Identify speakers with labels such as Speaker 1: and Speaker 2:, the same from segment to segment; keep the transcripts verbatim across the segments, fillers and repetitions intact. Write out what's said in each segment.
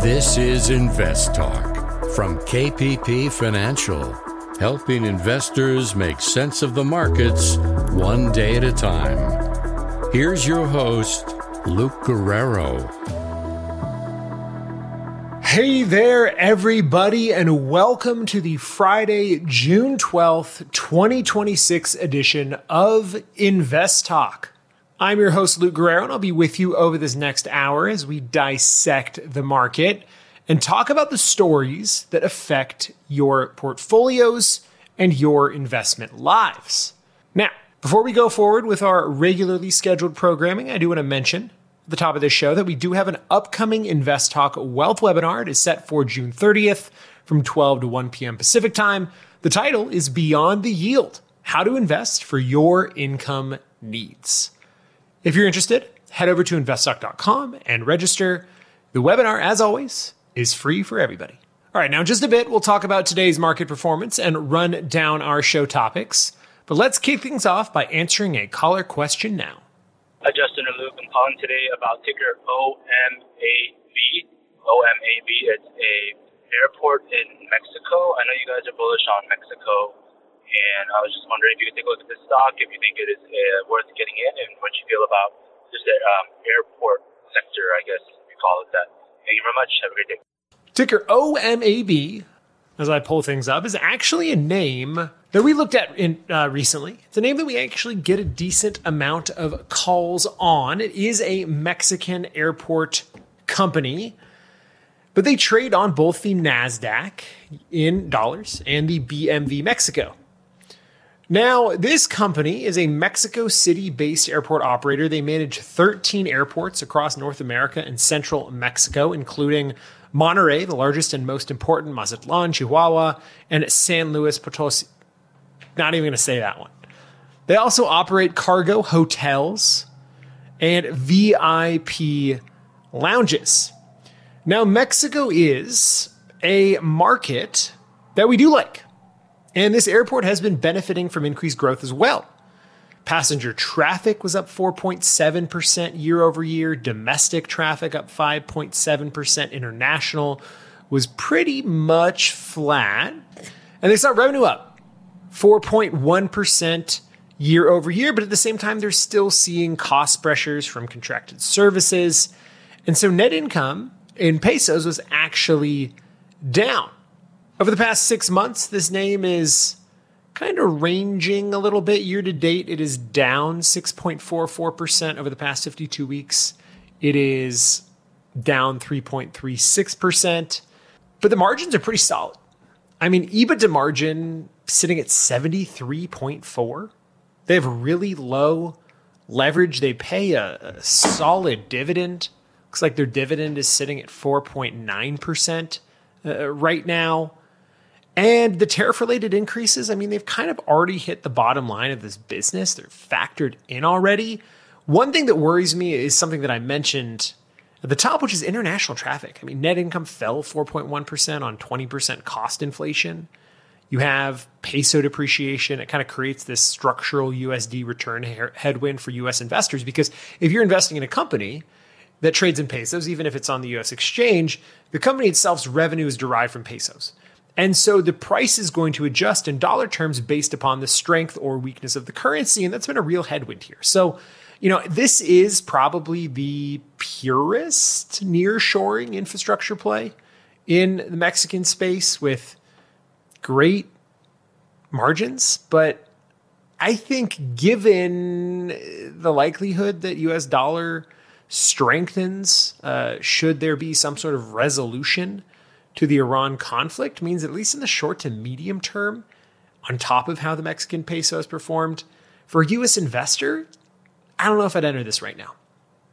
Speaker 1: This is Invest Talk from K P P Financial, helping investors make sense of the markets one day at a time. Here's your host, Luke Guerrero.
Speaker 2: Hey there, everybody, and welcome to the Friday, June twelfth, twenty twenty-six edition of Invest Talk. I'm your host, Luke Guerrero, and I'll be with you over this next hour as we dissect the market and talk about the stories that affect your portfolios and your investment lives. Now, before we go forward with our regularly scheduled programming, I do want to mention at the top of this show that we do have an upcoming Invest Talk Wealth webinar. It is set for June thirtieth from twelve to one p.m. Pacific time. The title is Beyond the Yield: How to Invest for Your Income Needs. If you're interested, head over to invest talk dot com and register. The webinar, as always, is free for everybody. All right, now in just a bit, we'll talk about today's market performance and run down our show topics. But let's kick things off by answering a caller question now.
Speaker 3: Hi, Justin and Luke. I'm calling today about ticker O M A V. O M A V, it's a airport in Mexico. I know you guys are bullish on Mexico, and I was just wondering if you could take a look at this stock, if you think it is uh, worth getting in, and what you feel about just the um, airport sector, I guess we call it that. Thank you very much. Have a great day.
Speaker 2: Ticker O M A B, as I pull things up, is actually a name that we looked at in, uh, recently. It's a name that we actually get a decent amount of calls on. It is a Mexican airport company, but they trade on both the NASDAQ in dollars and the B M V Mexico. Now, this company is a Mexico City-based airport operator. They manage thirteen airports across North America and central Mexico, including Monterrey, the largest and most important, Mazatlan, Chihuahua, and San Luis Potosi. Not even going to say that one. They also operate cargo hotels and V I P lounges. Now, Mexico is a market that we do like. And this airport has been benefiting from increased growth as well. Passenger traffic was up four point seven percent year over year. Domestic traffic up five point seven percent. International was pretty much flat. And they saw revenue up four point one percent year over year. But at the same time, they're still seeing cost pressures from contracted services. And so net income in pesos was actually down. Over the past six months, this name is kind of ranging a little bit. Year to date, it is down six point four four percent. Over the past fifty-two weeks, it is down three point three six percent. But the margins are pretty solid. I mean, EBITDA margin sitting at seventy-three point four. They have really low leverage. They pay a, a solid dividend. Looks like their dividend is sitting at four point nine percent uh, right now. And the tariff-related increases, I mean, they've kind of already hit the bottom line of this business. They're factored in already. One thing that worries me is something that I mentioned at the top, which is international traffic. I mean, net income fell four point one percent on twenty percent cost inflation. You have peso depreciation. It kind of creates this structural U S D return he- headwind for U S investors, because if you're investing in a company that trades in pesos, even if it's on the U S exchange, the company itself's revenue is derived from pesos. And so the price is going to adjust in dollar terms based upon the strength or weakness of the currency. And that's been a real headwind here. So, you know, this is probably the purest nearshoring infrastructure play in the Mexican space with great margins. But I think given the likelihood that U S dollar strengthens, uh, should there be some sort of resolution to the Iran conflict, means at least in the short to medium term, on top of how the Mexican peso has performed, for a U S investor, I don't know if I'd enter this right now.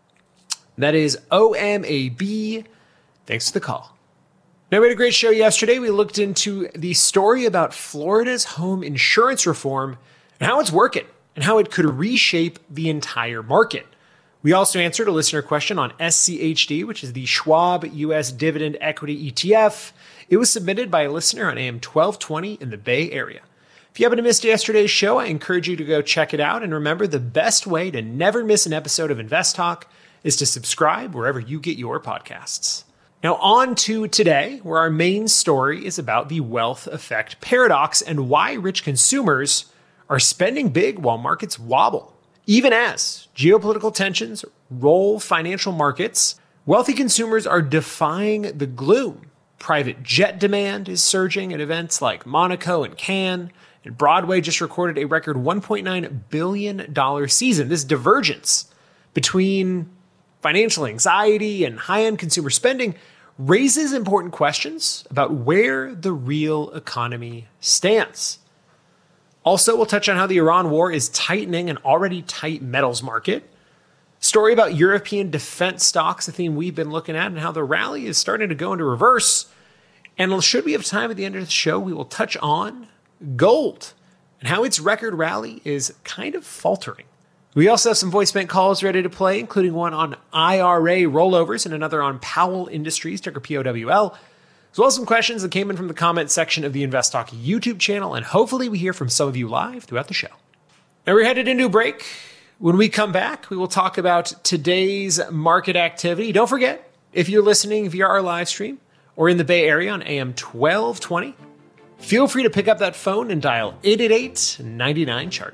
Speaker 2: That is O M A B. Thanks for the call. Now, we had a great show yesterday. We looked into the story about Florida's home insurance reform and how it's working and how it could reshape the entire market. We also answered a listener question on S C H D, which is the Schwab U S Dividend Equity E T F. It was submitted by a listener on A M twelve twenty in the Bay Area. If you happen to miss yesterday's show, I encourage you to go check it out. And remember, the best way to never miss an episode of Invest Talk is to subscribe wherever you get your podcasts. Now on to today, where our main story is about the wealth effect paradox and why rich consumers are spending big while markets wobble. Even as geopolitical tensions roll financial markets, wealthy consumers are defying the gloom. Private jet demand is surging at events like Monaco and Cannes, and Broadway just recorded a record one point nine billion dollars season. This divergence between financial anxiety and high-end consumer spending raises important questions about where the real economy stands. Also, we'll touch on how the Iran war is tightening an already tight metals market. Story about European defense stocks, a theme we've been looking at, and how the rally is starting to go into reverse. And should we have time at the end of the show, we will touch on gold and how its record rally is kind of faltering. We also have some voice bank calls ready to play, including one on I R A rollovers and another on Powell Industries, ticker P O W L, as well as some questions that came in from the comment section of the Invest Talk YouTube channel, and hopefully we hear from some of you live throughout the show. Now we're headed into a break. When we come back, we will talk about today's market activity. Don't forget, if you're listening via our live stream or in the Bay Area on A M twelve twenty, feel free to pick up that phone and dial eight eight eight, nine nine, chart.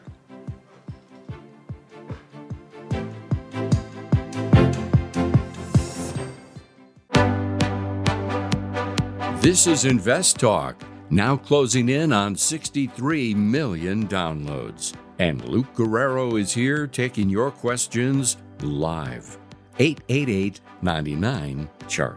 Speaker 1: This is Invest Talk, now closing in on sixty-three million downloads. And Luke Guerrero is here taking your questions live. eight eight eight, nine nine, chart.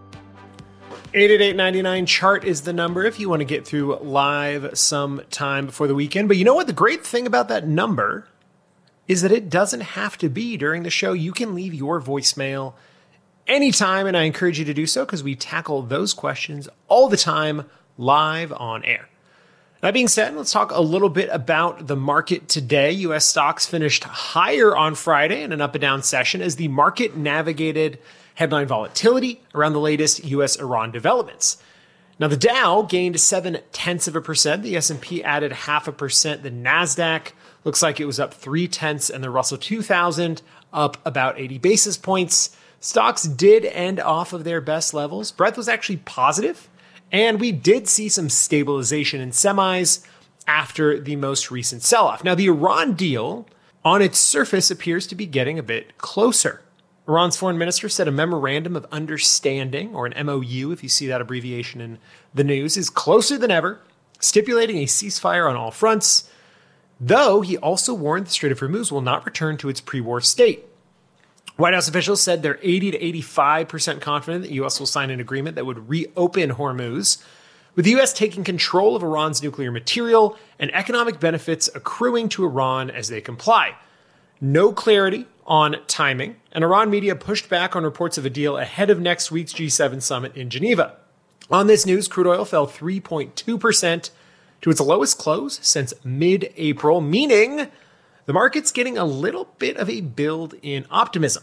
Speaker 2: eight eight eight, nine nine, chart is the number if you want to get through live sometime before the weekend. But you know what? The great thing about that number is that it doesn't have to be during the show. You can leave your voicemail anytime, and I encourage you to do so because we tackle those questions all the time live on air. That being said, let's talk a little bit about the market today. U S stocks finished higher on Friday in an up and down session as the market navigated headline volatility around the latest U S Iran developments. Now, the Dow gained seven tenths of a percent. The S and P added half a percent. The NASDAQ looks like it was up three tenths, and the Russell two thousand up about eighty basis points. Stocks did end off of their best levels. Breadth was actually positive, and we did see some stabilization in semis after the most recent sell-off. Now, the Iran deal on its surface appears to be getting a bit closer. Iran's foreign minister said a memorandum of understanding, or an M O U, if you see that abbreviation in the news, is closer than ever, stipulating a ceasefire on all fronts, though he also warned the Strait of Hormuz will not return to its pre-war state. White House officials said they're eighty to eighty-five percent confident that the U S will sign an agreement that would reopen Hormuz, with the U S taking control of Iran's nuclear material and economic benefits accruing to Iran as they comply. No clarity on timing, and Iran media pushed back on reports of a deal ahead of next week's G seven summit in Geneva. On this news, crude oil fell three point two percent to its lowest close since mid-April, meaning the market's getting a little bit of a build in optimism.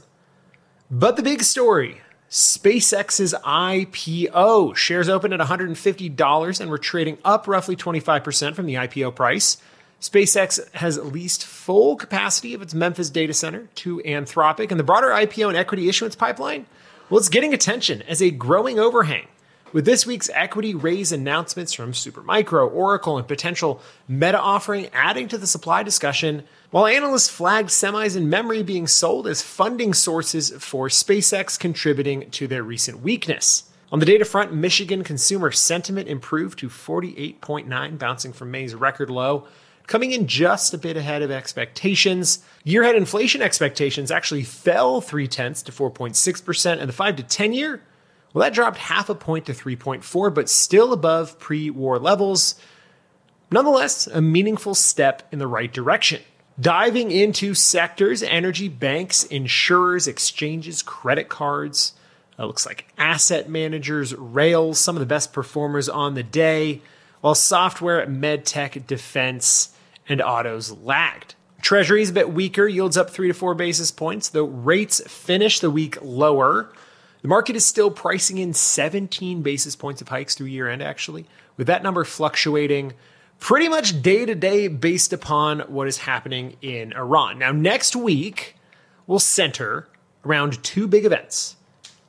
Speaker 2: But the big story, SpaceX's I P O. Shares opened at one hundred fifty dollars and were trading up roughly twenty-five percent from the I P O price. SpaceX has leased full capacity of its Memphis data center to Anthropic, and the broader I P O and equity issuance pipeline, well, it's getting attention as a growing overhang. With this week's equity raise announcements from Supermicro, Oracle, and potential Meta offering adding to the supply discussion, while analysts flagged semis and memory being sold as funding sources for SpaceX contributing to their recent weakness. On the data front, Michigan consumer sentiment improved to forty-eight point nine, bouncing from May's record low, coming in just a bit ahead of expectations. Year-ahead inflation expectations actually fell three tenths to four point six percent, and the five to ten year, well, that dropped half a point to three point four, but still above pre-war levels. Nonetheless, a meaningful step in the right direction. Diving into sectors, energy, banks, insurers, exchanges, credit cards, it looks like asset managers, rails, some of the best performers on the day, while software, medtech, defense, and autos lagged. Treasuries a bit weaker, yields up three to four basis points, though rates finish the week lower. The market is still pricing in seventeen basis points of hikes through year end, actually, with that number fluctuating pretty much day to day based upon what is happening in Iran. Now, next week will center around two big events.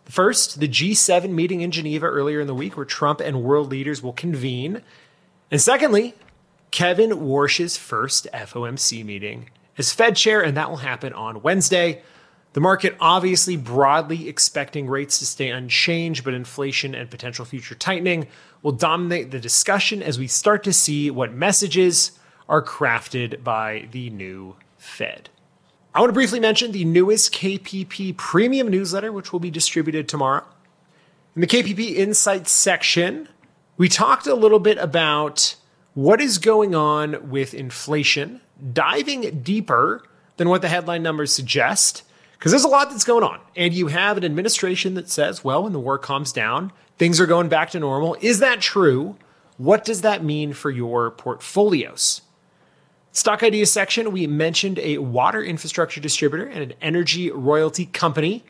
Speaker 2: First, the G seven meeting in Geneva earlier in the week where Trump and world leaders will convene. And secondly, Kevin Warsh's first F O M C meeting as Fed chair, and that will happen on Wednesday. The market obviously broadly expecting rates to stay unchanged, but inflation and potential future tightening will dominate the discussion as we start to see what messages are crafted by the new Fed. I want to briefly mention the newest K P P premium newsletter, which will be distributed tomorrow. In the K P P Insights section, we talked a little bit about what is going on with inflation, diving deeper than what the headline numbers suggest, because there's a lot that's going on. And you have an administration that says, well, when the war calms down, things are going back to normal. Is that true? What does that mean for your portfolios? Stock ideas section, we mentioned a water infrastructure distributor and an energy royalty company.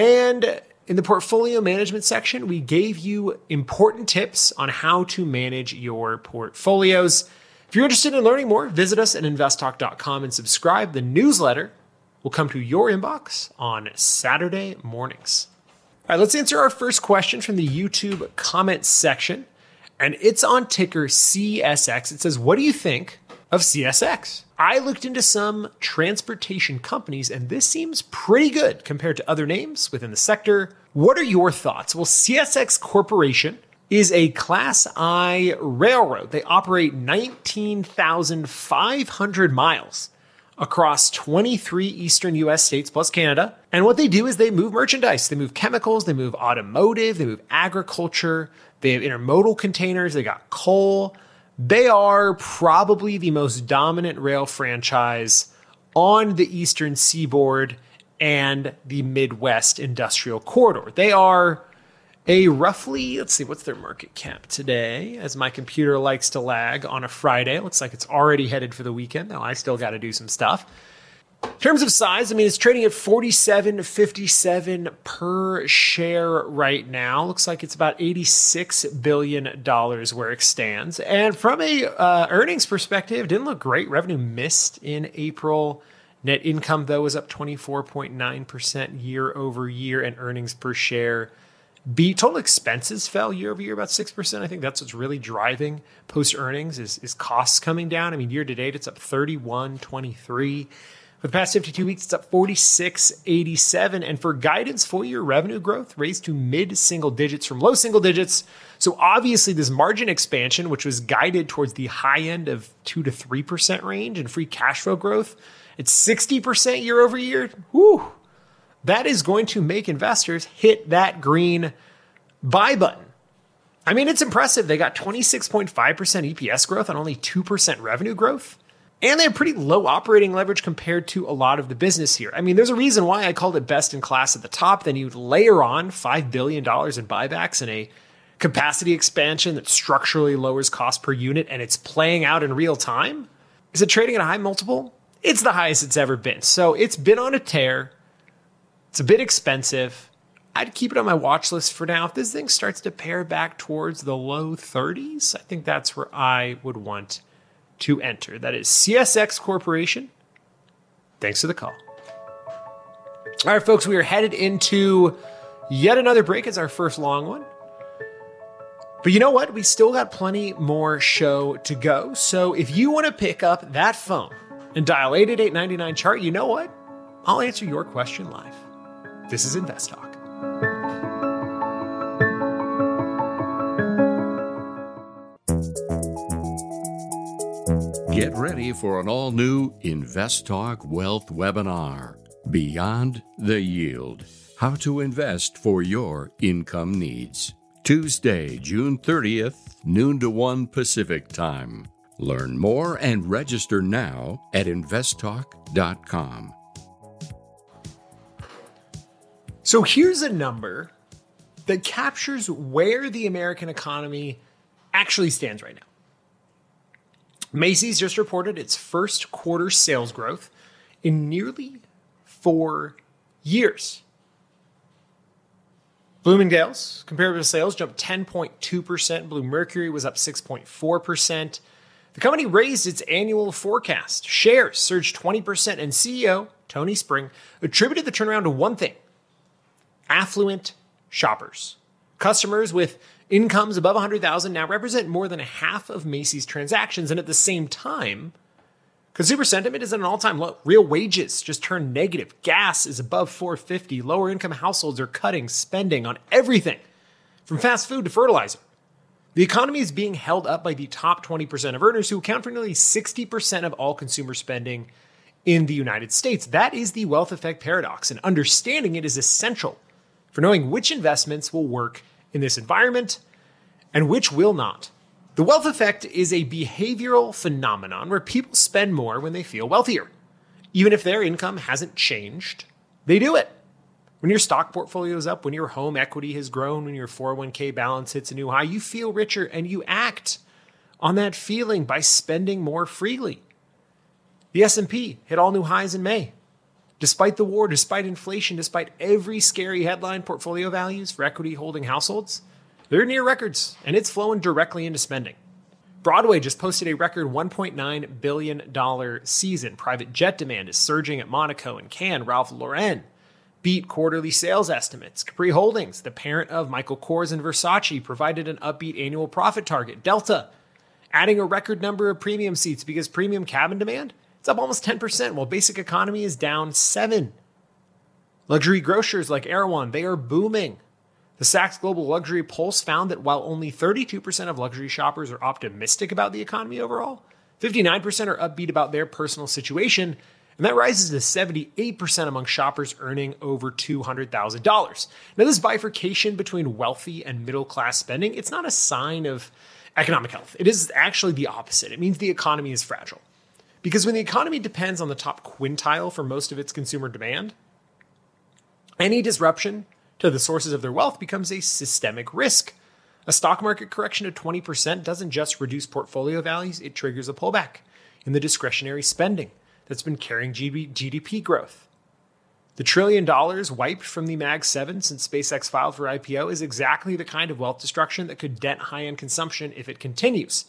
Speaker 2: And in the portfolio management section, we gave you important tips on how to manage your portfolios. If you're interested in learning more, visit us at invest talk dot com and subscribe. The newsletter will come to your inbox on Saturday mornings. All right, let's answer our first question from the YouTube comment section. And it's on ticker C S X. It says, what do you think of C S X? I looked into some transportation companies, and this seems pretty good compared to other names within the sector. What are your thoughts? Well, C S X Corporation is a Class I railroad. They operate nineteen thousand five hundred miles across twenty-three eastern U S states plus Canada. And what they do is they move merchandise. They move chemicals, they move automotive, they move agriculture, they have intermodal containers, they got coal. They are probably the most dominant rail franchise on the eastern seaboard and the Midwest industrial corridor. They are a roughly, let's see, what's their market cap today? As my computer likes to lag on a Friday. Looks like it's already headed for the weekend. Now I still got to do some stuff. In terms of size, I mean, it's trading at forty-seven fifty-seven per share right now. Looks like it's about eighty-six billion dollars where it stands. And from a uh, earnings perspective, didn't look great. Revenue missed in April. Net income, though, was up twenty-four point nine percent year over year, and earnings per share beat. Total expenses fell year over year about six percent. I think that's what's really driving post-earnings is, is costs coming down. I mean, year to date, it's up thirty-one twenty-three. For the past fifty-two weeks, it's up forty-six eighty-seven. And for guidance, full-year revenue growth raised to mid-single digits from low single digits. So obviously this margin expansion, which was guided towards the high end of two to three percent range, and free cash flow growth, it's sixty percent year over year. Whew. That is going to make investors hit that green buy button. I mean, it's impressive. They got twenty-six point five percent E P S growth on only two percent revenue growth. And they have pretty low operating leverage compared to a lot of the business here. I mean, there's a reason why I called it best in class at the top. Then you layer on five billion dollars in buybacks and a capacity expansion that structurally lowers cost per unit, and it's playing out in real time. Is it trading at a high multiple? It's the highest it's ever been. So it's been on a tear. It's a bit expensive. I'd keep it on my watch list for now. If this thing starts to pare back towards the low thirties, I think that's where I would want to enter. That is C S X Corporation. Thanks for the call. All right, folks, we are headed into yet another break. It's our first long one. But you know what? We still got plenty more show to go. So if you want to pick up that phone and dial eight eight eight, nine nine, chart, you know what? I'll answer your question live. This is Invest Talk.
Speaker 1: Get ready for an all-new Invest Talk Wealth webinar, Beyond the Yield, How to Invest for Your Income Needs. Tuesday, June thirtieth, noon to one Pacific Time. Learn more and register now at invest talk dot com.
Speaker 2: So here's a number that captures where the American economy actually stands right now. Macy's just reported its first quarter sales growth in nearly four years. Bloomingdale's comparable sales jumped ten point two percent. Blue Mercury was up six point four percent. The company raised its annual forecast. Shares surged twenty percent, and C E O Tony Spring attributed the turnaround to one thing: affluent shoppers. Customers with incomes above one hundred thousand dollars now represent more than half of Macy's transactions. And at the same time, consumer sentiment is at an all-time low. Real wages just turned negative. Gas is above four dollars and fifty cents. Lower income households are cutting spending on everything from fast food to fertilizer. The economy is being held up by the top twenty percent of earners who account for nearly sixty percent of all consumer spending in the United States. That is the wealth effect paradox, and understanding it is essential for knowing which investments will work in this environment and which will not. The wealth effect is a behavioral phenomenon where people spend more when they feel wealthier. Even if their income hasn't changed, they do it. When your stock portfolio is up, when your home equity has grown, when your four oh one k balance hits a new high, you feel richer and you act on that feeling by spending more freely. The S and P hit all new highs in May. Despite the war, despite inflation, despite every scary headline, portfolio values for equity holding households, they're near records, and it's flowing directly into spending. Broadway just posted a record one point nine billion dollars season. Private jet demand is surging at Monaco and Cannes. Ralph Lauren beat quarterly sales estimates. Capri Holdings, the parent of Michael Kors and Versace, provided an upbeat annual profit target. Delta, adding a record number of premium seats because premium cabin demand, it's up almost ten percent, while basic economy is down seven percent. Luxury grocers like Erewhon, they are booming. The Saks Global Luxury Pulse found that while only thirty-two percent of luxury shoppers are optimistic about the economy overall, fifty-nine percent are upbeat about their personal situation, and that rises to seventy-eight percent among shoppers earning over two hundred thousand dollars. Now, this bifurcation between wealthy and middle-class spending, it's not a sign of economic health. It is actually the opposite. It means the economy is fragile. Because when the economy depends on the top quintile for most of its consumer demand, any disruption to the sources of their wealth becomes a systemic risk. A stock market correction of twenty percent doesn't just reduce portfolio values, it triggers a pullback in the discretionary spending that's been carrying G D P growth. The trillion dollars wiped from the Mag seven since SpaceX filed for I P O is exactly the kind of wealth destruction that could dent high-end consumption if it continues.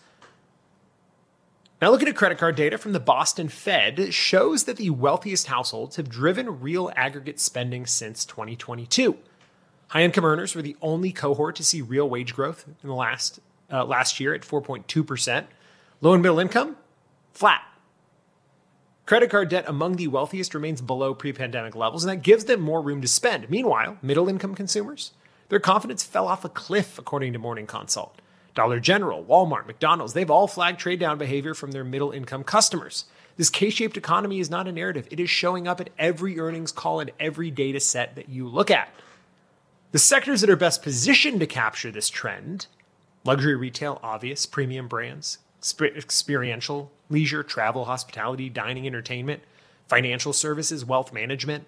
Speaker 2: Now, looking at credit card data from the Boston Fed shows that the wealthiest households have driven real aggregate spending since twenty twenty-two. High-income earners were the only cohort to see real wage growth in the last uh, last year at four point two percent. Low and middle income, flat. Credit card debt among the wealthiest remains below pre-pandemic levels, and that gives them more room to spend. Meanwhile, middle-income consumers, their confidence fell off a cliff, according to Morning Consult. Dollar General, Walmart, McDonald's, they've all flagged trade-down behavior from their middle-income customers. This K-shaped economy is not a narrative. It is showing up at every earnings call and every data set that you look at. The sectors that are best positioned to capture this trend, luxury retail, obvious, premium brands, experiential, leisure, travel, hospitality, dining, entertainment, financial services, wealth management.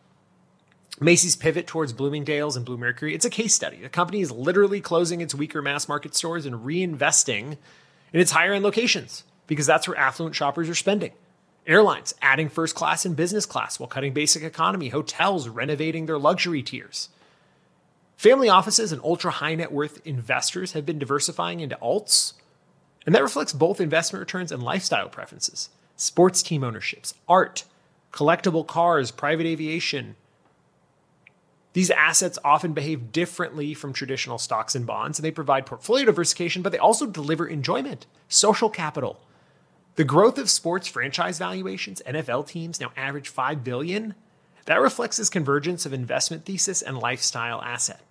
Speaker 2: Macy's pivot towards Bloomingdale's and Bluemercury, it's a case study. The company is literally closing its weaker mass market stores and reinvesting in its higher end locations because that's where affluent shoppers are spending. Airlines adding first class and business class while cutting basic economy. Hotels renovating their luxury tiers. Family offices and ultra high net worth investors have been diversifying into alts, and that reflects both investment returns and lifestyle preferences. Sports team ownerships, art, collectible cars, private aviation. These assets often behave differently from traditional stocks and bonds, and they provide portfolio diversification, but they also deliver enjoyment, social capital. The growth of sports franchise valuations, N F L teams now average five billion dollars. That reflects this convergence of investment thesis and lifestyle asset.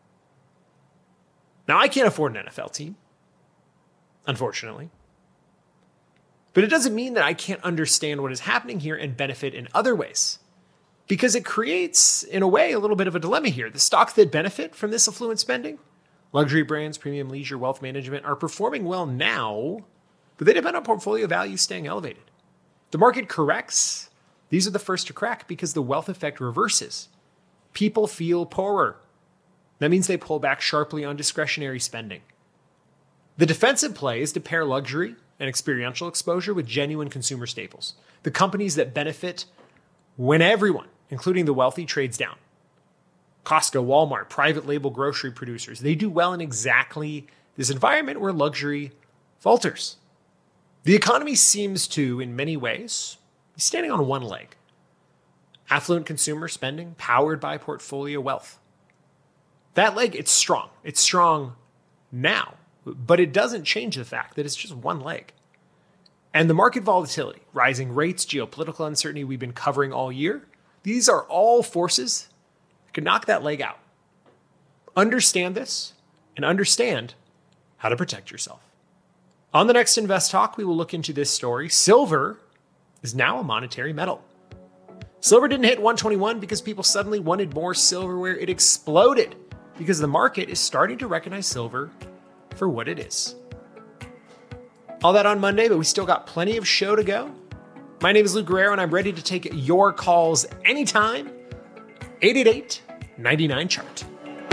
Speaker 2: Now, I can't afford an N F L team, unfortunately. But it doesn't mean that I can't understand what is happening here and benefit in other ways. Because it creates, in a way, a little bit of a dilemma here. The stocks that benefit from this affluent spending, luxury brands, premium leisure, wealth management, are performing well now, but they depend on portfolio values staying elevated. The market corrects. These are the first to crack because the wealth effect reverses. People feel poorer. That means they pull back sharply on discretionary spending. The defensive play is to pair luxury and experiential exposure with genuine consumer staples. The companies that benefit when everyone, including the wealthy, trades down. Costco, Walmart, private label grocery producers, they do well in exactly this environment where luxury falters. The economy seems to, in many ways, be standing on one leg. Affluent consumer spending powered by portfolio wealth. That leg, it's strong. It's strong now, but it doesn't change the fact that it's just one leg. And the market volatility, rising rates, geopolitical uncertainty we've been covering all year, these are all forces that could knock that leg out. Understand this and understand how to protect yourself. On the next Invest Talk, we will look into this story. Silver is now a monetary metal. Silver didn't hit one twenty-one because people suddenly wanted more silverware. It exploded because the market is starting to recognize silver for what it is. All that on Monday, but we still got plenty of show to go. My name is Lou Guerrero, and I'm ready to take your calls anytime. eight eight eight, nine nine, C H A R T.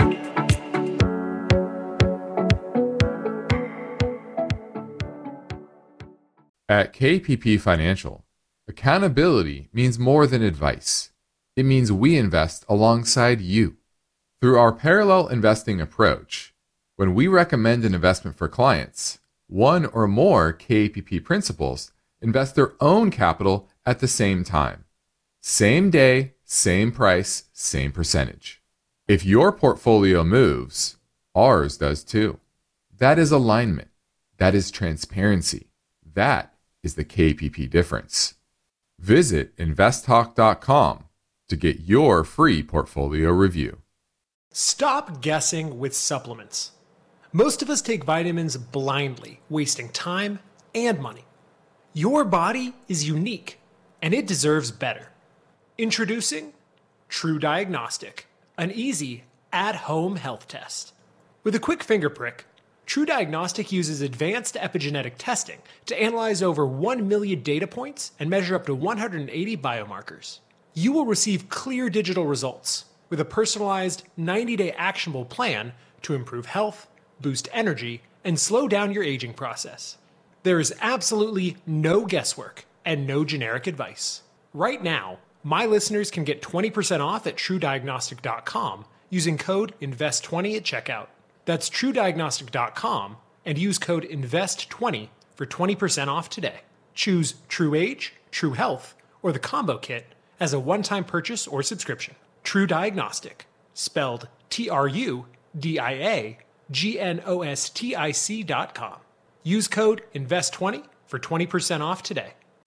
Speaker 4: At K P P Financial, accountability means more than advice. It means we invest alongside you. Through our parallel investing approach, when we recommend an investment for clients, one or more K P P principals invest their own capital at the same time. Same day, same price, same percentage. If your portfolio moves, ours does too. That is alignment. That is transparency. That is the K P P difference. Visit invest talk dot com to get your free portfolio review.
Speaker 2: Stop guessing with supplements. Most of us take vitamins blindly, wasting time and money. Your body is unique, and it deserves better. Introducing True Diagnostic, an easy, at-home health test. With a quick finger prick, True Diagnostic uses advanced epigenetic testing to analyze over one million data points and measure up to one hundred eighty biomarkers. You will receive clear digital results with a personalized ninety-day actionable plan to improve health, boost energy, and slow down your aging process. There is absolutely no guesswork and no generic advice. Right now, my listeners can get twenty percent off at true diagnostic dot com using code invest twenty at checkout. That's true diagnostic dot com and use code invest twenty for twenty percent off today. Choose True Age, True Health, or the combo kit as a one-time purchase or subscription. True Diagnostic, spelled T R U D I A G N O S T I C dot com. Use code invest twenty for twenty percent off today.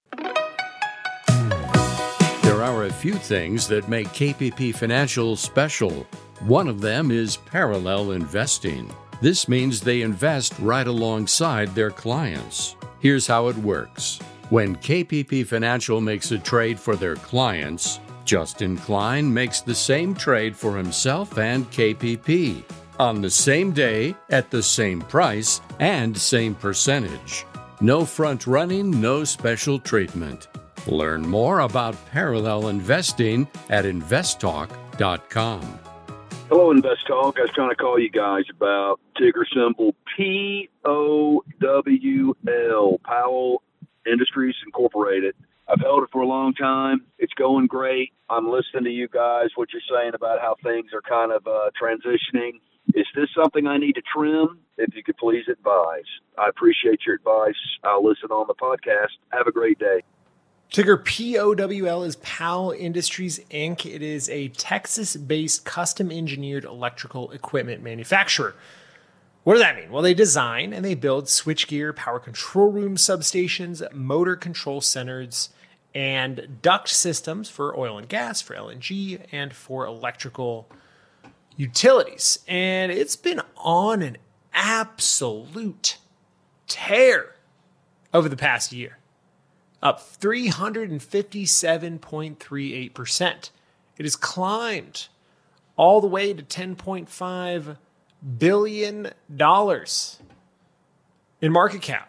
Speaker 1: There are a few things that make K P P Financial special. One of them is parallel investing. This means they invest right alongside their clients. Here's how it works. When K P P Financial makes a trade for their clients, Justin Klein makes the same trade for himself and K P P on the same day, at the same price, and same percentage. No front running, no special treatment. Learn more about parallel investing at invest talk dot com.
Speaker 5: Hello, Invest Talk. I was trying to call you guys about ticker symbol P O W L, Powell Industries Incorporated. I've held it for a long time. It's going great. I'm listening to you guys, what you're saying about how things are kind of uh, transitioning. Is this something I need to trim? If you could please advise. I appreciate your advice. I'll listen on the podcast. Have a great day.
Speaker 2: Ticker P O W L is Powell Industries, Incorporated. It is a Texas-based custom-engineered electrical equipment manufacturer. What does that mean? Well, they design and they build switchgear, power control room substations, motor control centers, and duct systems for oil and gas, for L N G, and for electrical utilities. And it's been on an absolute tear over the past year. Up three hundred fifty-seven point three eight percent. It has climbed all the way to ten point five billion dollars in market cap.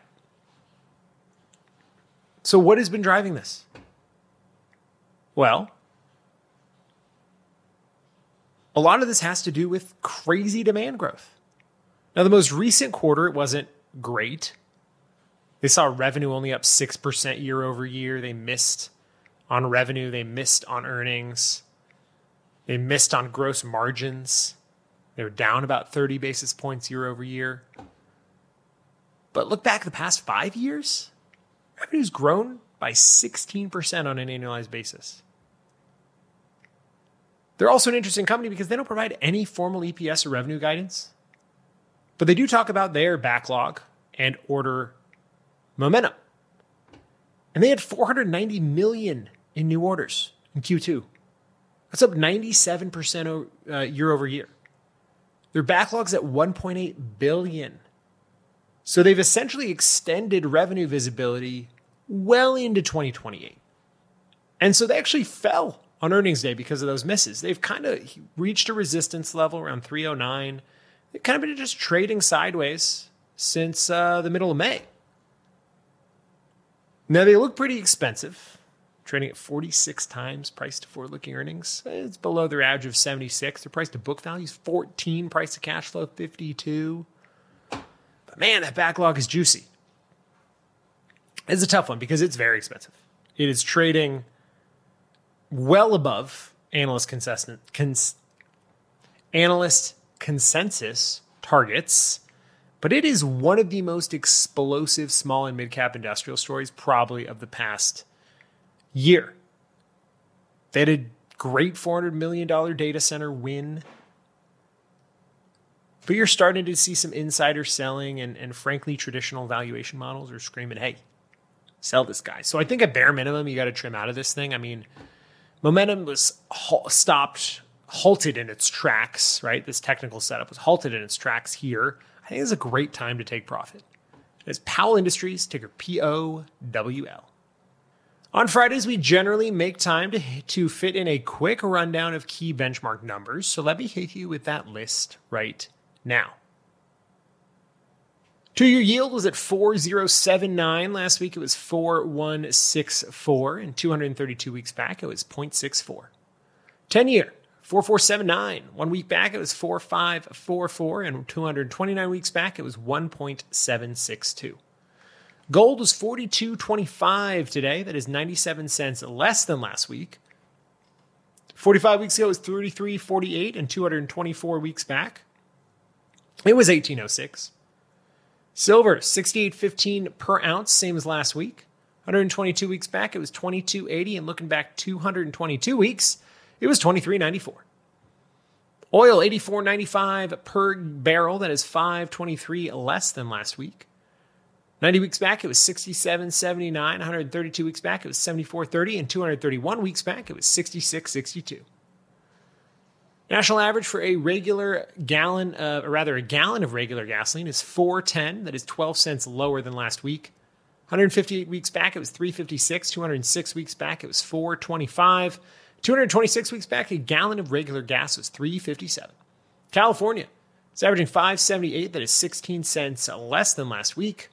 Speaker 2: So what has been driving this? Well, a lot of this has to do with crazy demand growth. Now, the most recent quarter, it wasn't great. They saw revenue only up six percent year over year. They missed on revenue. They missed on earnings. They missed on gross margins. They were down about thirty basis points year over year. But look back the past five years, revenue's grown by sixteen percent on an annualized basis. They're also an interesting company because they don't provide any formal E P S or revenue guidance, but they do talk about their backlog and order momentum. And they had four hundred ninety million in new orders in Q two. That's up ninety-seven percent uh, year over year. Their backlog's at one point eight billion. So they've essentially extended revenue visibility well into twenty twenty-eight. And so they actually fell on earnings day because of those misses. They've kind of reached a resistance level around three oh nine. They've kind of been just trading sideways since uh, the middle of May. Now, they look pretty expensive, trading at forty-six times price to forward-looking earnings. It's below their average of seventy-six. Their price to book value is fourteen, price to cash flow fifty-two. But man, that backlog is juicy. It's a tough one because it's very expensive. It is trading well above analyst consensus, cons, analyst consensus targets, but it is one of the most explosive small and mid-cap industrial stories probably of the past year. They had a great four hundred million dollars data center win, but you're starting to see some insider selling, and, and frankly, traditional valuation models are screaming, hey, sell this guy. So I think at bare minimum, you got to trim out of this thing. I mean, momentum was halt, stopped, halted in its tracks, right? This technical setup was halted in its tracks here. I think it's a great time to take profit. It's Powell Industries, ticker P O W L. On Fridays, we generally make time to, to fit in a quick rundown of key benchmark numbers. So let me hit you with that list right now. Two-year yield was at four point oh seven nine. Last week, it was four point one six four. And two hundred thirty-two weeks back, it was zero point six four. ten-year, four point four seven nine. One week back, it was four point five four four. And two hundred twenty-nine weeks back, it was one point seven six two. Gold was forty-two twenty-five today. That is ninety-seven cents less than last week. forty-five weeks ago, it was thirty-three forty-eight. And two hundred twenty-four weeks back, it was eighteen oh six. Silver, sixty-eight fifteen per ounce, same as last week. one hundred twenty-two weeks back, it was twenty-two eighty, and looking back two hundred twenty-two weeks, it was twenty-three ninety-four. Oil, eighty-four ninety-five per barrel, that is five twenty-three less than last week. ninety weeks back, it was sixty-seven seventy-nine. one hundred thirty-two weeks back, it was seventy-four thirty, and two hundred thirty-one weeks back, it was sixty-six sixty-two. National average for a regular gallon, uh, or rather a gallon of regular gasoline is four ten. That is twelve cents lower than last week. one hundred fifty-eight weeks back, it was three fifty-six. two hundred six weeks back, it was four twenty-five. two hundred twenty-six weeks back, a gallon of regular gas was three fifty-seven. California, it's averaging five seventy-eight. That is sixteen cents less than last week.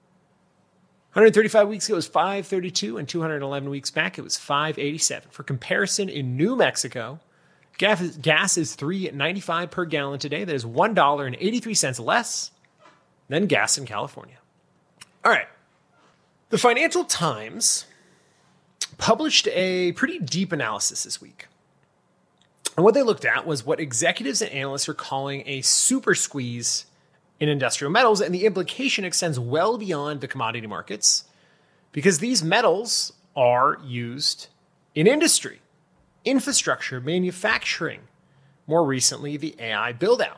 Speaker 2: one hundred thirty-five weeks ago, it was five thirty-two, and two hundred eleven weeks back, it was five eighty-seven. For comparison, in New Mexico, gas is three ninety-five per gallon today. That is one dollar and eighty-three cents less than gas in California. All right. The Financial Times published a pretty deep analysis this week. And what they looked at was what executives and analysts are calling a super squeeze in industrial metals. And the implication extends well beyond the commodity markets because these metals are used in industry, infrastructure, manufacturing, more recently, the A I build-out.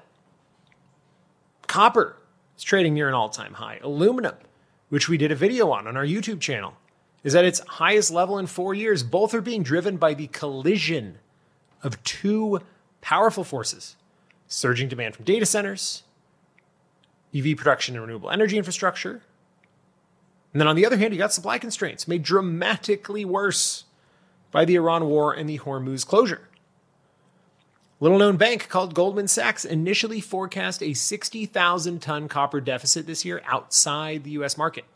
Speaker 2: Copper is trading near an all-time high. Aluminum, which we did a video on on our YouTube channel, is at its highest level in four years. Both are being driven by the collision of two powerful forces: surging demand from data centers, E V production and renewable energy infrastructure. And then on the other hand, you got supply constraints made dramatically worse by the Iran war and the Hormuz closure. Little-known bank called Goldman Sachs initially forecast a sixty thousand ton copper deficit this year outside the U S market.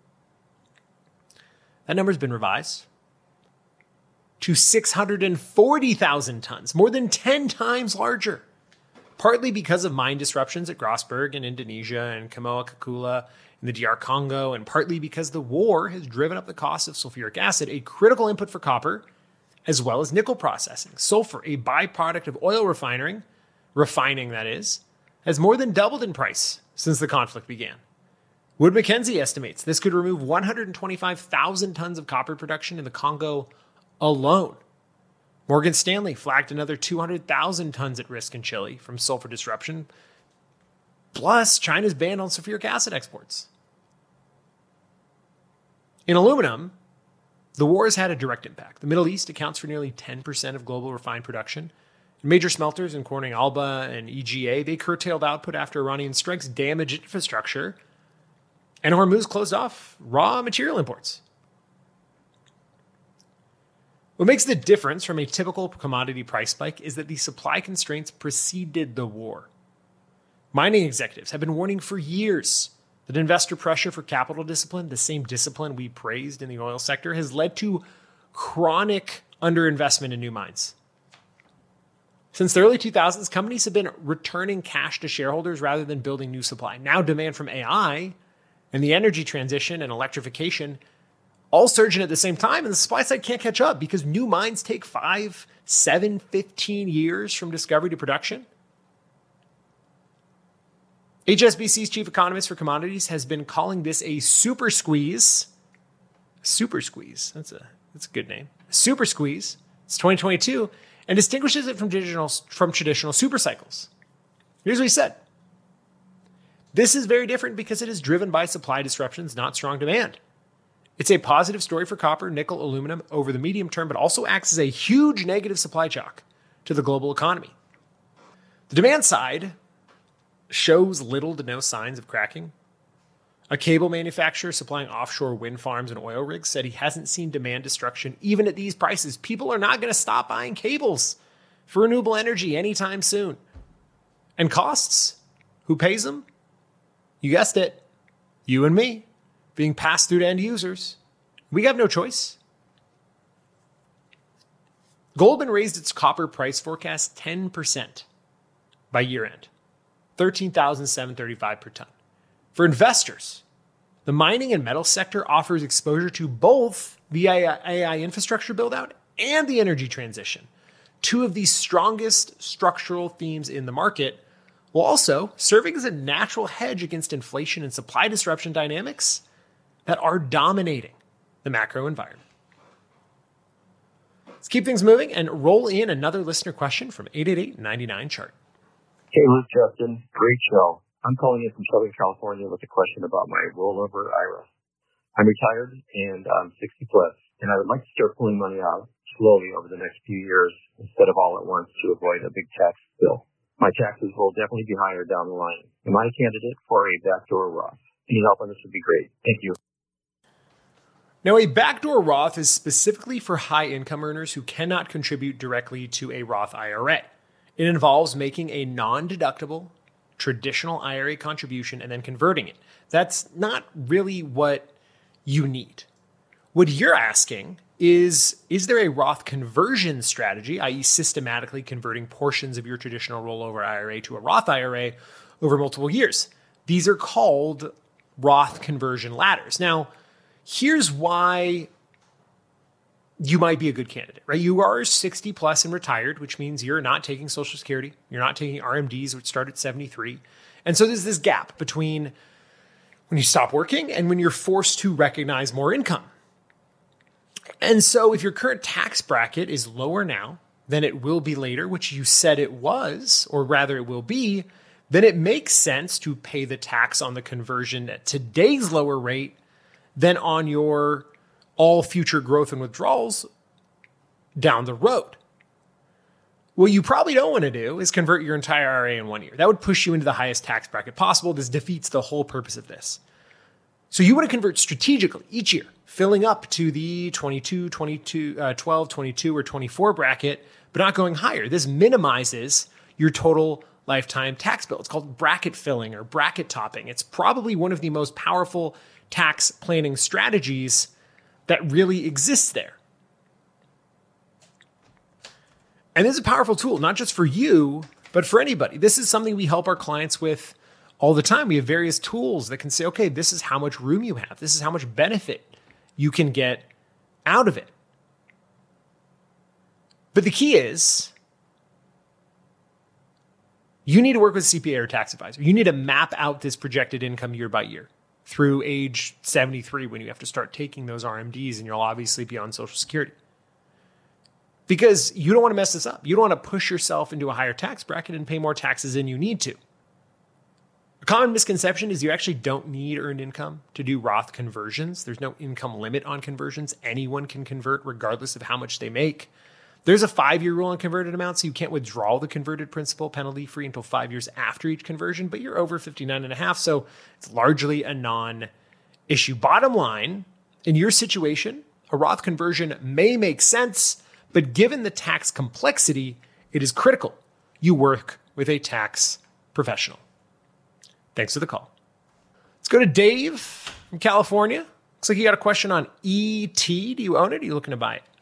Speaker 2: That number's been revised to six hundred forty thousand tons, more than ten times larger, partly because of mine disruptions at Grasberg in Indonesia and Kamoa-Kakula in the D R Congo, and partly because the war has driven up the cost of sulfuric acid, a critical input for copper, as well as nickel processing. Sulfur, a byproduct of oil refining, refining that is, has more than doubled in price since the conflict began. Wood Mackenzie estimates this could remove one hundred twenty-five thousand tons of copper production in the Congo alone. Morgan Stanley flagged another two hundred thousand tons at risk in Chile from sulfur disruption. Plus, China's ban on sulfuric acid exports. In aluminum, the war has had a direct impact. The Middle East accounts for nearly ten percent of global refined production. Major smelters in Corning Alba and E G A, they curtailed output after Iranian strikes damaged infrastructure, and Hormuz closed off raw material imports. What makes the difference from a typical commodity price spike is that the supply constraints preceded the war. Mining executives have been warning for years that investor pressure for capital discipline, the same discipline we praised in the oil sector, has led to chronic underinvestment in new mines. Since the early two thousands, companies have been returning cash to shareholders rather than building new supply. Now demand from A I and the energy transition and electrification all surging at the same time, and the supply side can't catch up because new mines take five, seven, fifteen years from discovery to production. H S B C's chief economist for commodities has been calling this a super squeeze. Super squeeze. That's a that's a good name. Super squeeze. It's twenty twenty-two and distinguishes it from traditional from traditional super cycles. Here's what he said. This is very different because it is driven by supply disruptions, not strong demand. It's a positive story for copper, nickel, aluminum over the medium term, but also acts as a huge negative supply shock to the global economy. The demand side shows little to no signs of cracking. A cable manufacturer supplying offshore wind farms and oil rigs said he hasn't seen demand destruction even at these prices. People are not going to stop buying cables for renewable energy anytime soon. And costs? Who pays them? You guessed it. You and me. Being passed through to end users. We have no choice. Goldman raised its copper price forecast ten percent by year end. thirteen thousand seven hundred thirty-five dollars per ton. For investors, the mining and metal sector offers exposure to both the A I infrastructure build-out and the energy transition, two of the strongest structural themes in the market, while also serving as a natural hedge against inflation and supply disruption dynamics that are dominating the macro environment. Let's keep things moving and roll in another listener question from eight eight eight, nine nine, chart.
Speaker 6: Hey, Luke, Justin. Great show. I'm calling in from Southern California with a question about my rollover I R A. I'm retired and I'm sixty plus, and I would like to start pulling money out slowly over the next few years instead of all at once to avoid a big tax bill. My taxes will definitely be higher down the line. Am I a candidate for a backdoor Roth? Any help on this would be great. Thank you.
Speaker 2: Now, a backdoor Roth is specifically for high income earners who cannot contribute directly to a Roth I R A. It involves making a non-deductible traditional I R A contribution and then converting it. That's not really what you need. What you're asking is, is there a Roth conversion strategy, that is systematically converting portions of your traditional rollover I R A to a Roth I R A over multiple years? These are called Roth conversion ladders. Now, here's why you might be a good candidate, right? You are sixty plus and retired, which means you're not taking Social Security. You're not taking R M Ds, which start at seventy-three. And so there's this gap between when you stop working and when you're forced to recognize more income. And so if your current tax bracket is lower now than it will be later, which you said it was, or rather it will be, then it makes sense to pay the tax on the conversion at today's lower rate than on your all future growth and withdrawals down the road. What you probably don't want to do is convert your entire I R A in one year. That would push you into the highest tax bracket possible. This defeats the whole purpose of this. So you want to convert strategically each year, filling up to the twenty-two, twenty-two, uh, twelve, twenty-two, or twenty-four bracket, but not going higher. This minimizes your total lifetime tax bill. It's called bracket filling or bracket topping. It's probably one of the most powerful tax planning strategies that really exists there. And this is a powerful tool, not just for you, but for anybody. This is something we help our clients with all the time. We have various tools that can say, okay, this is how much room you have. This is how much benefit you can get out of it. But the key is you need to work with a C P A or tax advisor. You need to map out this projected income year by year through age seventy-three when you have to start taking those R M Ds, and you'll obviously be on Social Security. because you don't want to mess this up. You don't want to push yourself into a higher tax bracket and pay more taxes than you need to. A common misconception is you actually don't need earned income to do Roth conversions. There's no income limit on conversions. Anyone can convert regardless of how much they make. There's a five-year rule on converted amounts, so you can't withdraw the converted principal penalty-free until five years after each conversion, but you're over fifty-nine and a half, so it's largely a non-issue. Bottom line, in your situation, a Roth conversion may make sense, but given the tax complexity, it is critical you work with a tax professional. Thanks for the call. Let's go to Dave from California. Looks like you got a question on E T. Do you own it? Or are you looking to buy it?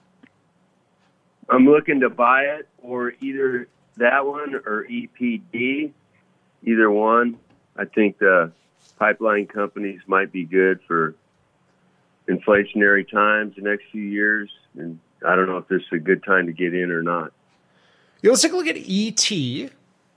Speaker 7: I'm looking to buy it, or either that one or E P D, either one. I think the pipeline companies might be good for inflationary times the next few years, and I don't know if this is a good time to get in or not.
Speaker 2: Yeah, let's take a look at E T.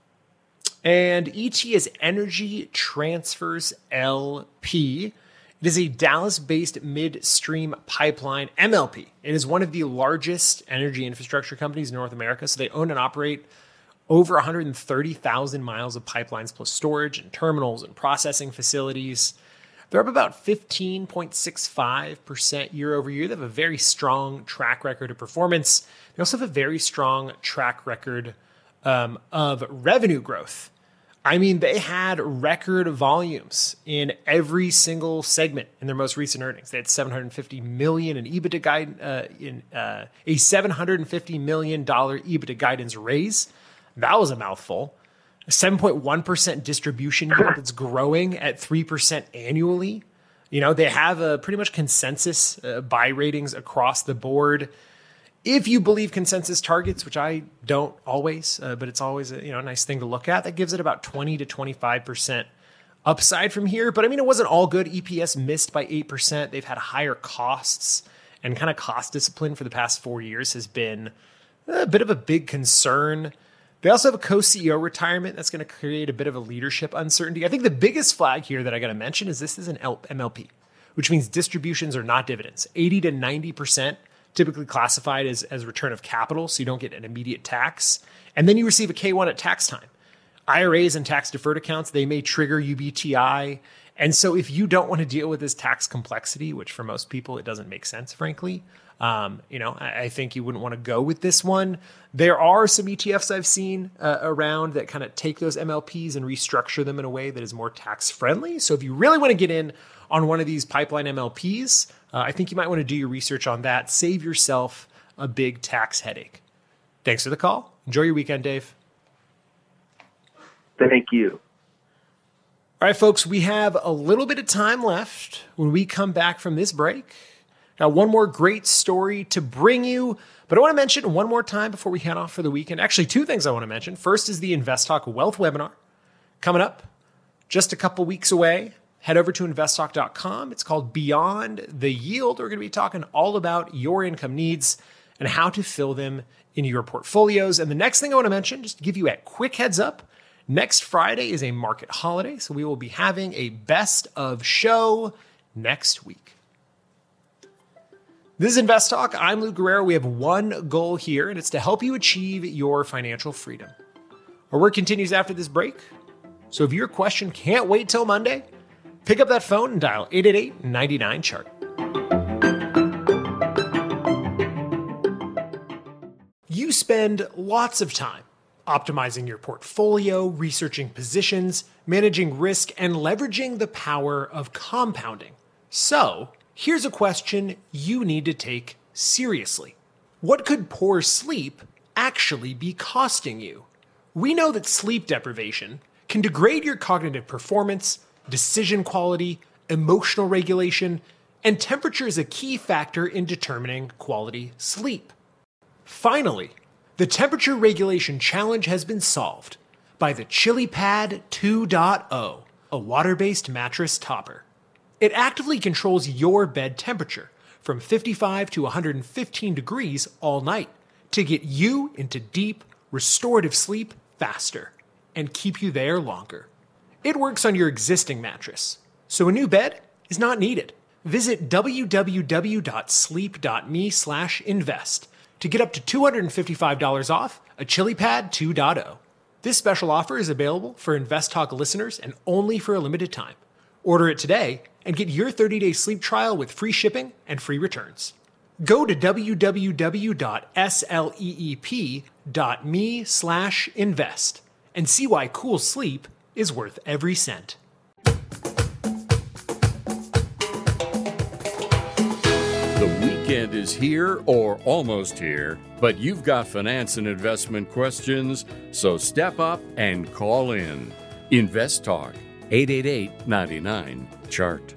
Speaker 2: And E T is Energy Transfers L P. It is a Dallas-based midstream pipeline M L P. It is one of the largest energy infrastructure companies in North America. So they own and operate over one hundred thirty thousand miles of pipelines plus storage and terminals and processing facilities. They're up about fifteen point six five percent year over year. They have a very strong track record of performance. They also have a very strong track record um, of revenue growth. I mean, they had record volumes in every single segment in their most recent earnings. They had seven hundred fifty million dollars in EBITDA guide, uh, in uh, a seven hundred fifty million dollars EBITDA guidance raise. That was a mouthful. A seven point one percent distribution yield that's growing at three percent annually. You know, they have a pretty much consensus uh, buy ratings across the board. If you believe consensus targets, which I don't always, uh, but it's always a you know a nice thing to look at, that gives it about twenty to twenty-five percent upside from here. But I mean, it wasn't all good. E P S missed by eight percent. They've had higher costs, and kind of cost discipline for the past four years has been a bit of a big concern. They also have a co-C E O retirement that's going to create a bit of a leadership uncertainty. I think the biggest flag here that I got to mention is this is an M L P, which means distributions are not dividends. eighty to ninety percent typically classified as, as return of capital, so you don't get an immediate tax. And then you receive a K one at tax time. I R As and tax-deferred accounts, they may trigger U B T I. And so if you don't want to deal with this tax complexity, which for most people, it doesn't make sense, frankly, um, you know, I, I think you wouldn't want to go with this one. There are some E T Fs I've seen uh, around that kind of take those M L Ps and restructure them in a way that is more tax-friendly. So if you really want to get in on one of these pipeline M L Ps, uh, I think you might want to do your research on that. Save yourself a big tax headache. Thanks for the call. Enjoy your weekend, Dave.
Speaker 7: Thank you.
Speaker 2: All right, folks, we have a little bit of time left when we come back from this break. Got one more great story to bring you, but I want to mention one more time before we head off for the weekend. Actually, two things I want to mention. First is the InvestTalk Wealth Webinar coming up just a couple weeks away. Head over to invest talk dot com. It's called Beyond the Yield. We're going to be talking all about your income needs and how to fill them in your portfolios. And the next thing I want to mention, just to give you a quick heads up, next Friday is a market holiday, so we will be having a best of show next week. This is Invest Talk. I'm Lou Guerrero. We have one goal here, and it's to help you achieve your financial freedom. Our work continues after this break, so if your question can't wait till Monday, pick up that phone and dial eight eight eight, nine nine, chart. You spend lots of time optimizing your portfolio, researching positions, managing risk, and leveraging the power of compounding. So, here's a question you need to take seriously. What could poor sleep actually be costing you? We know that sleep deprivation can degrade your cognitive performance, decision quality, emotional regulation, and temperature is a key factor in determining quality sleep. Finally, the temperature regulation challenge has been solved by the ChiliPad two point oh, a water-based mattress topper. It actively controls your bed temperature from fifty-five to one hundred fifteen degrees all night to get you into deep, restorative sleep faster and keep you there longer. It works on your existing mattress, so a new bed is not needed. Visit w w w dot sleep dot me slash invest to get up to two hundred fifty-five dollars off a ChiliPad two point oh. This special offer is available for InvestTalk listeners and only for a limited time. Order it today and get your thirty-day sleep trial with free shipping and free returns. Go to www.sleep.me slash invest and see why cool sleep is worth every cent.
Speaker 1: The weekend is here or almost here, but you've got finance and investment questions, so step up and call in. Invest Talk, eight eight eight, nine nine, chart.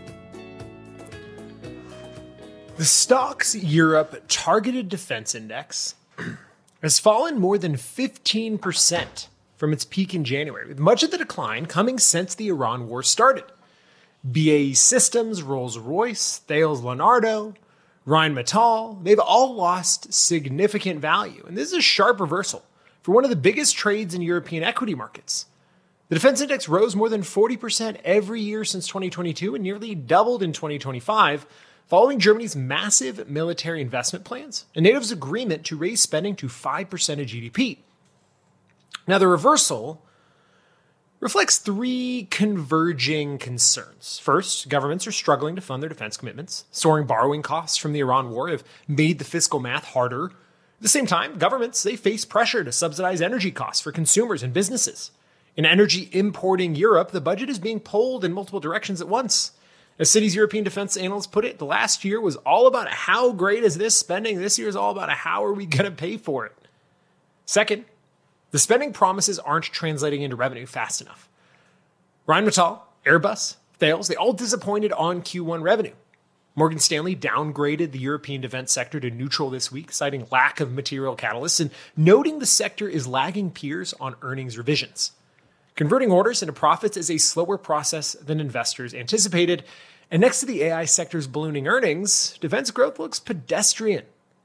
Speaker 2: The Stocks Europe Targeted Defense Index has fallen more than fifteen percent from its peak in January, with much of the decline coming since the Iran war started. B A E Systems, Rolls-Royce, Thales Leonardo, Rheinmetall, they've all lost significant value. And this is a sharp reversal for one of the biggest trades in European equity markets. The defense index rose more than forty percent every year since twenty twenty-two and nearly doubled in twenty twenty-five, following Germany's massive military investment plans and NATO's agreement to raise spending to five percent of G D P. Now, the reversal reflects three converging concerns. First, governments are struggling to fund their defense commitments. Soaring borrowing costs from the Iran war have made the fiscal math harder. At the same time, governments, they face pressure to subsidize energy costs for consumers and businesses. In energy importing Europe, the budget is being pulled in multiple directions at once. As Citi's European defense analysts put it, the last year was all about how great is this spending. This year is all about how are we going to pay for it. Second, the spending promises aren't translating into revenue fast enough. Rheinmetall, Airbus, Thales, they all disappointed on Q one revenue. Morgan Stanley downgraded the European defense sector to neutral this week, citing lack of material catalysts and noting the sector is lagging peers on earnings revisions. Converting orders into profits is a slower process than investors anticipated, and next to the A I sector's ballooning earnings, defense growth looks pedestrian.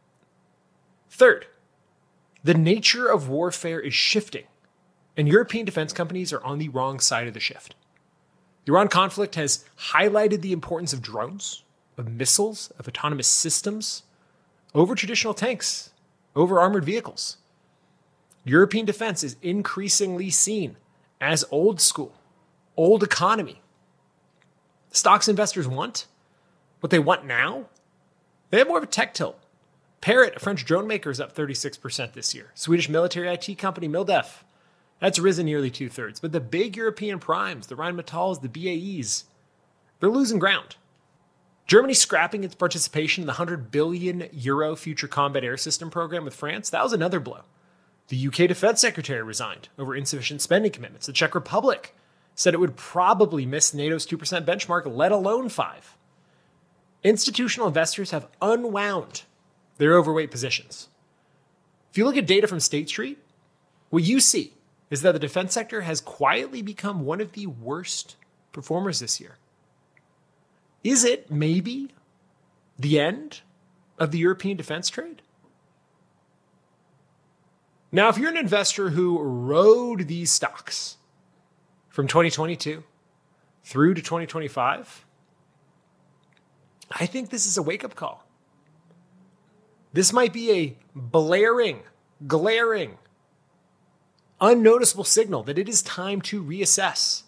Speaker 2: Third, the nature of warfare is shifting, and European defense companies are on the wrong side of the shift. The Iran conflict has highlighted the importance of drones, of missiles, of autonomous systems, over traditional tanks, over armored vehicles. European defense is increasingly seen as old school, old economy. Stocks investors want what they want now. They have more of a tech tilt. Parrot, a French drone maker, is up thirty-six percent this year. Swedish military I T company Mildef, that's risen nearly two-thirds. But the big European primes, the Rheinmetalls, the B A Es, they're losing ground. Germany scrapping its participation in the one hundred billion euro Future Combat Air System program with France, that was another blow. The U K Defense Secretary resigned over insufficient spending commitments. The Czech Republic said it would probably miss NATO's two percent benchmark, let alone five. Institutional investors have unwound their overweight positions. If you look at data from State Street, what you see is that the defense sector has quietly become one of the worst performers this year. Is it maybe the end of the European defense trade? Now, if you're an investor who rode these stocks from twenty twenty-two through to twenty twenty-five, I think this is a wake-up call. This might be a blaring, glaring, unnoticeable signal that it is time to reassess.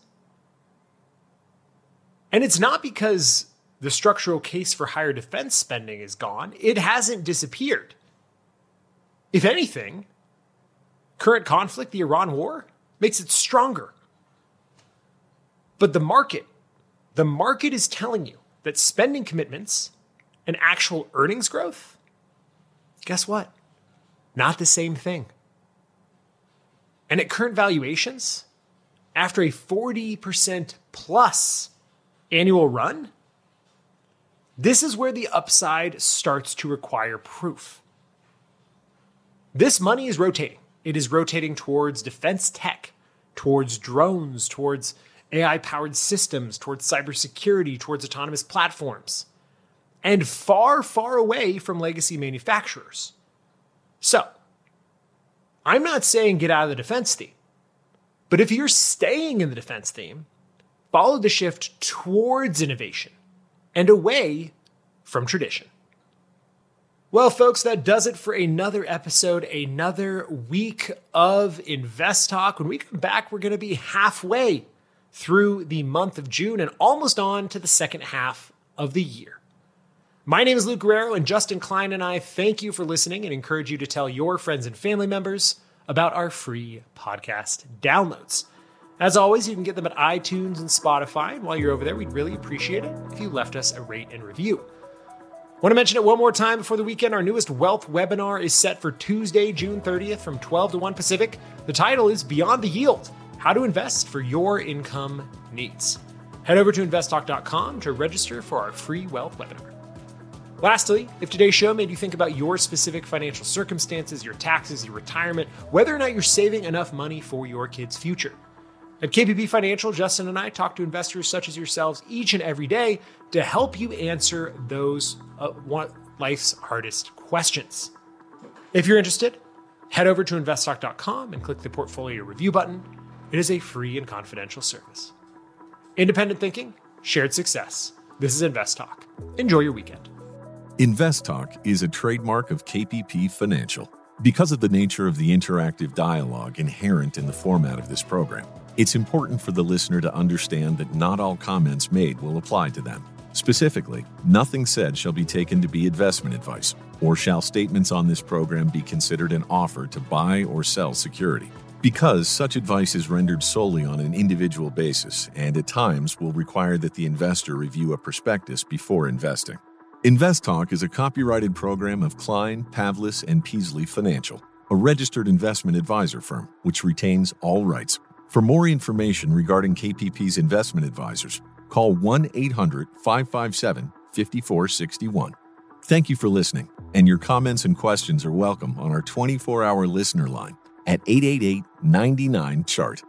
Speaker 2: And it's not because the structural case for higher defense spending is gone. It hasn't disappeared. If anything, current conflict, the Iran war, makes it stronger. But the market, the market is telling you that spending commitments and actual earnings growth, guess what? Not the same thing. And at current valuations, after a forty percent plus annual run, this is where the upside starts to require proof. This money is rotating. It is rotating towards defense tech, towards drones, towards A I-powered systems, towards cybersecurity, towards autonomous platforms, and far, far away from legacy manufacturers. So, I'm not saying get out of the defense theme, but if you're staying in the defense theme, follow the shift towards innovation and away from tradition. Well, folks, that does it for another episode, another week of Invest Talk. When we come back, we're going to be halfway through the month of June and almost on to the second half of the year. My name is Luke Guerrero, and Justin Klein and I thank you for listening and encourage you to tell your friends and family members about our free podcast downloads. As always, you can get them at iTunes and Spotify, and while you're over there, we'd really appreciate it if you left us a rate and review. Want to mention it one more time before the weekend, our newest wealth webinar is set for Tuesday, June thirtieth from twelve to one Pacific. The title is Beyond the Yield, How to Invest for Your Income Needs. Head over to invest talk dot com to register for our free wealth webinar. Lastly, if today's show made you think about your specific financial circumstances, your taxes, your retirement, whether or not you're saving enough money for your kids' future. At K P P Financial, Justin and I talk to investors such as yourselves each and every day to help you answer those uh, one, life's hardest questions. If you're interested, head over to invest talk dot com and click the portfolio review button. It is a free and confidential service. Independent thinking, shared success. This is Invest Talk. Enjoy your weekend.
Speaker 8: Invest Talk is a trademark of K P P Financial. Because of the nature of the interactive dialogue inherent in the format of this program, it's important for the listener to understand that not all comments made will apply to them. Specifically, nothing said shall be taken to be investment advice, or shall statements on this program be considered an offer to buy or sell security. Because such advice is rendered solely on an individual basis and at times will require that the investor review a prospectus before investing. Invest Talk is a copyrighted program of Klein, Pavlis, and Peasley Financial, a registered investment advisor firm which retains all rights. For more information regarding K P P's investment advisors, call one eight hundred five five seven five four six one. Thank you for listening, and your comments and questions are welcome on our twenty-four hour listener line at eight eight eight, nine nine, C H A R T.